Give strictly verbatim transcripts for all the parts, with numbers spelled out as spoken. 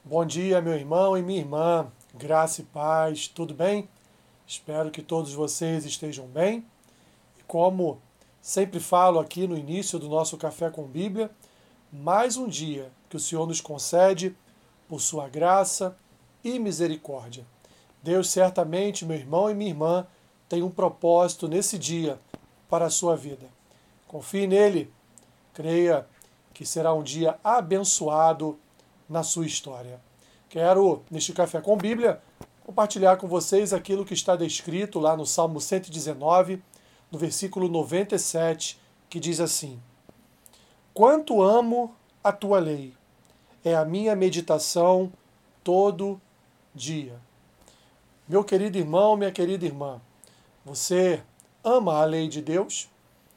Bom dia, meu irmão e minha irmã. Graça e paz, tudo bem? Espero que todos vocês estejam bem. E como sempre falo aqui no início do nosso Café com Bíblia, mais um dia que o Senhor nos concede por sua graça e misericórdia. Deus certamente, meu irmão e minha irmã, tem um propósito nesse dia para a sua vida. Confie nele, creia que será um dia abençoado na sua história. Quero, neste Café com Bíblia, compartilhar com vocês aquilo que está descrito lá no Salmo cento e dezenove, no versículo noventa e sete, que diz assim: Quanto amo a tua lei, é a minha meditação todo dia. Meu querido irmão, minha querida irmã, você ama a lei de Deus?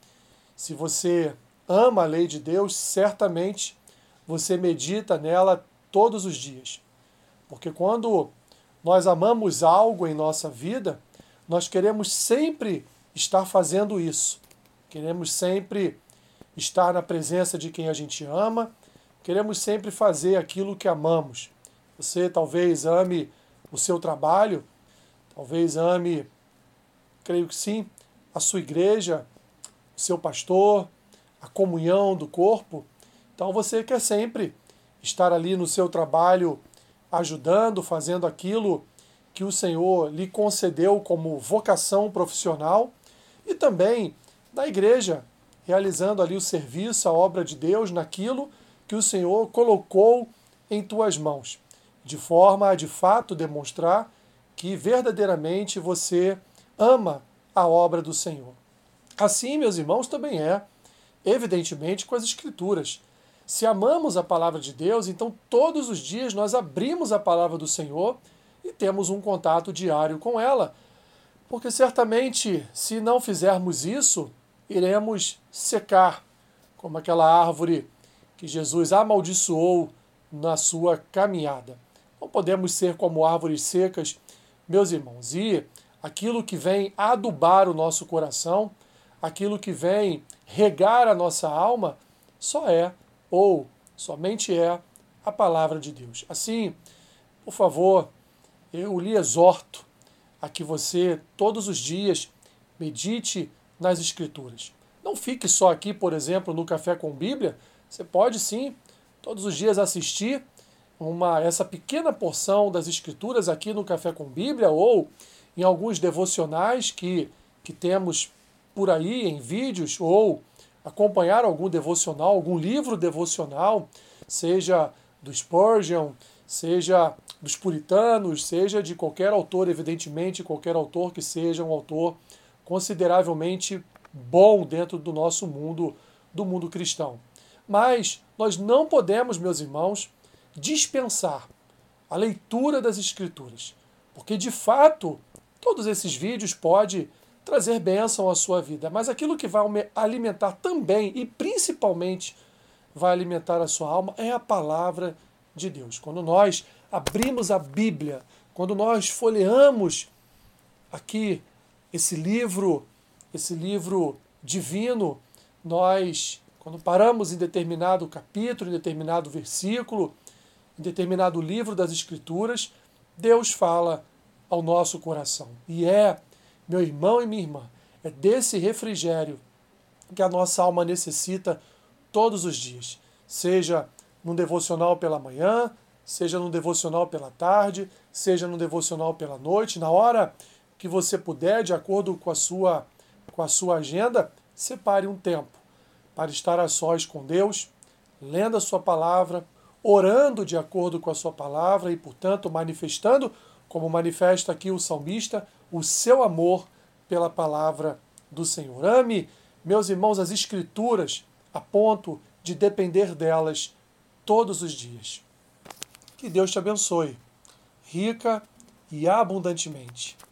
Se você ama a lei de Deus, certamente você medita nela todos os dias. Porque quando nós amamos algo em nossa vida, nós queremos sempre estar fazendo isso. Queremos sempre estar na presença de quem a gente ama, queremos sempre fazer aquilo que amamos. Você talvez ame o seu trabalho, talvez ame, creio que sim, a sua igreja, o seu pastor, a comunhão do corpo. Então você quer sempre estar ali no seu trabalho ajudando, fazendo aquilo que o Senhor lhe concedeu como vocação profissional e também na igreja, realizando ali o serviço, a obra de Deus, naquilo que o Senhor colocou em tuas mãos, de forma a de fato demonstrar que verdadeiramente você ama a obra do Senhor. Assim, meus irmãos, também é, evidentemente, com as Escrituras. Se amamos a palavra de Deus, então todos os dias nós abrimos a palavra do Senhor e temos um contato diário com ela. Porque certamente, se não fizermos isso, iremos secar, como aquela árvore que Jesus amaldiçoou na sua caminhada. Não podemos ser como árvores secas, meus irmãos. E aquilo que vem adubar o nosso coração, aquilo que vem regar a nossa alma, só é ou somente é a palavra de Deus. Assim, por favor, eu lhe exorto a que você, todos os dias, medite nas Escrituras. Não fique só aqui, por exemplo, no Café com Bíblia. Você pode, sim, todos os dias assistir uma, essa pequena porção das Escrituras aqui no Café com Bíblia ou em alguns devocionais que, que temos por aí em vídeos ou acompanhar algum devocional, algum livro devocional, seja do Spurgeon, seja dos puritanos, seja de qualquer autor, evidentemente, qualquer autor que seja um autor consideravelmente bom dentro do nosso mundo, do mundo cristão. Mas nós não podemos, meus irmãos, dispensar a leitura das Escrituras, porque de fato todos esses vídeos podem trazer bênção à sua vida, mas aquilo que vai alimentar também e principalmente vai alimentar a sua alma é a palavra de Deus. Quando nós abrimos a Bíblia, quando nós folheamos aqui esse livro, esse livro divino, nós, quando paramos em determinado capítulo, em determinado versículo, em determinado livro das Escrituras, Deus fala ao nosso coração. E é, meu irmão e minha irmã, é desse refrigério que a nossa alma necessita todos os dias. Seja num devocional pela manhã, seja num devocional pela tarde, seja num devocional pela noite, na hora que você puder, de acordo com a sua, com a sua agenda, separe um tempo para estar a sós com Deus, lendo a sua palavra, orando de acordo com a sua palavra e, portanto, manifestando, como manifesta aqui o salmista, o seu amor pela palavra do Senhor. Ame, meus irmãos, as Escrituras a ponto de depender delas todos os dias. Que Deus te abençoe, rica e abundantemente.